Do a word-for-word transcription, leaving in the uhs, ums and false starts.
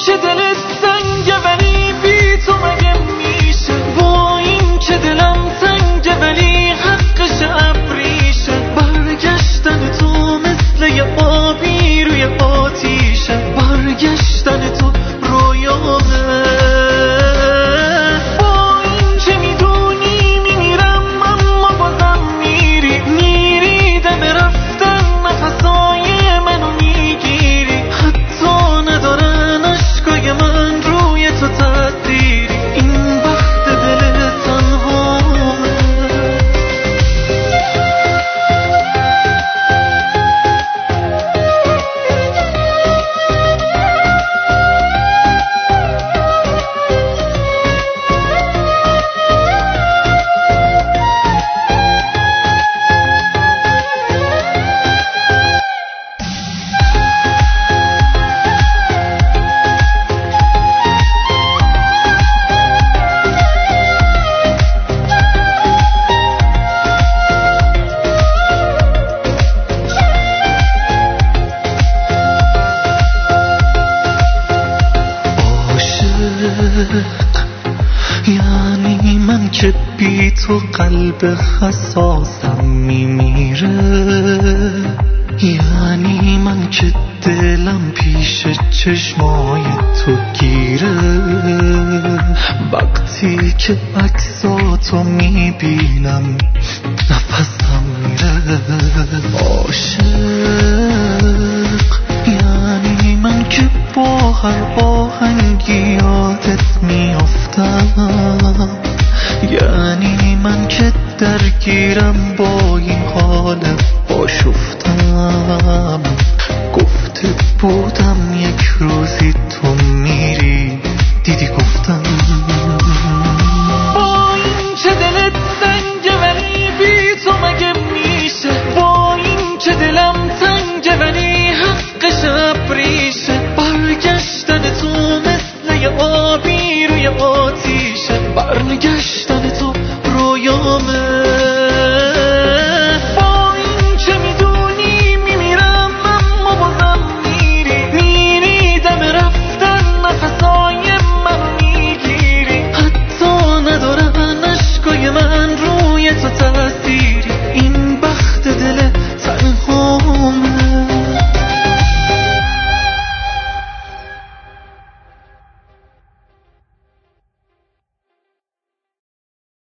که دلت سنگه ولی بی تو مگه میشه، با این که دلم تنگه ولی حقش ابریشه. برگشتن تو مثل یه آبی روی آتیشه، برگشتن تو رویامه. با این که میدونی میمیرم اما بازم میری، میری دم رفتن نفسای منو میگیری. حتی ندارن عشقای من روی تو تأثیری، این بخت دل تنهامه. یعنی من که بی تو قلب حساسم میمیره، یعنی من که دلم پیش چشمای تو گیره. وقتی که عکساتو میبینم نفسم میره. عاشق یعنی من که با هر آهنگی یادت میافتم، یعنی من که درگیرم با این حال آشفتم. گفته بودم یک روزی تو میری، دیدی گفتم